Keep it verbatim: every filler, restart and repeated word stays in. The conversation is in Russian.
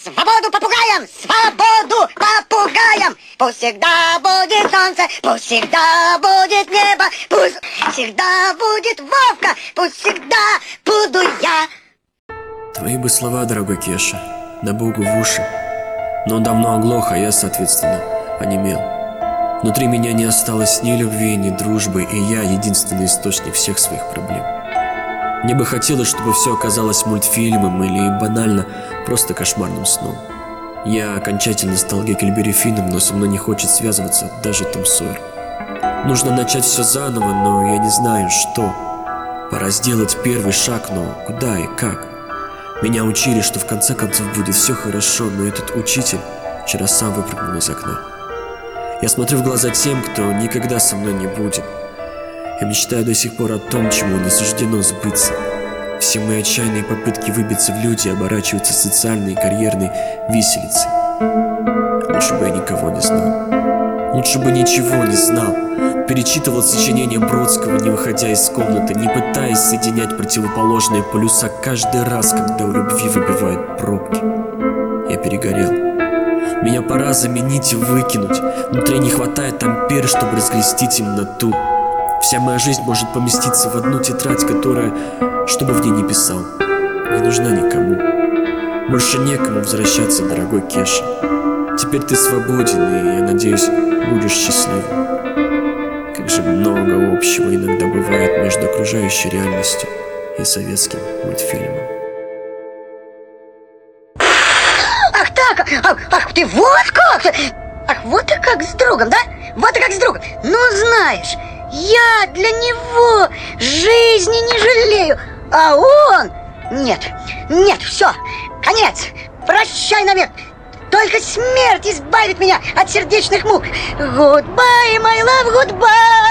Свободу попугаям! Свободу попугаям! Пусть всегда будет солнце, пусть всегда будет небо, пусть всегда будет Вовка, пусть всегда буду я. Твои бы слова, дорогой Кеша, да Богу в уши. Но он давно оглох, а я, соответственно, онемел. Внутри меня не осталось ни любви, ни дружбы, и я единственный источник всех своих проблем. Мне бы хотелось, чтобы все оказалось мультфильмом или банально просто кошмарным сном. Я окончательно стал Гекльберри Финном, но со мной не хочет связываться даже Том Сойер. Нужно начать все заново, но я не знаю, что. Пора сделать первый шаг, но куда и как? Меня учили, что в конце концов будет все хорошо, но этот учитель вчера сам выпрыгнул из окна. Я смотрю в глаза тем, кто никогда со мной не будет. Я мечтаю до сих пор о том, чему не суждено сбыться. Все мои отчаянные попытки выбиться в люди оборачиваются социальной и карьерной виселицей. Лучше бы я никого не знал. Лучше бы ничего не знал. Перечитывал сочинения Бродского, не выходя из комнаты, не пытаясь соединять противоположные полюса каждый раз, когда у любви выбивают пробки. Я перегорел. Меня пора заменить и выкинуть. Внутри не хватает ампер, чтобы разгрести темноту. Вся моя жизнь может поместиться в одну тетрадь, которая, что бы в ней ни писал, не нужна никому. Больше некому возвращаться, дорогой Кеша. Теперь ты свободен, и, я надеюсь, будешь счастливым. Как же много общего иногда бывает между окружающей реальностью и советским мультфильмом. Ах так, ах, ах ты вот как! Ах, вот ты как с другом, да? Вот ты как с другом. Ну, знаешь, я для него жизни не жалею, а он... Нет, нет, все, конец, прощай навек. Только смерть избавит меня от сердечных мук. Goodbye, my love, goodbye.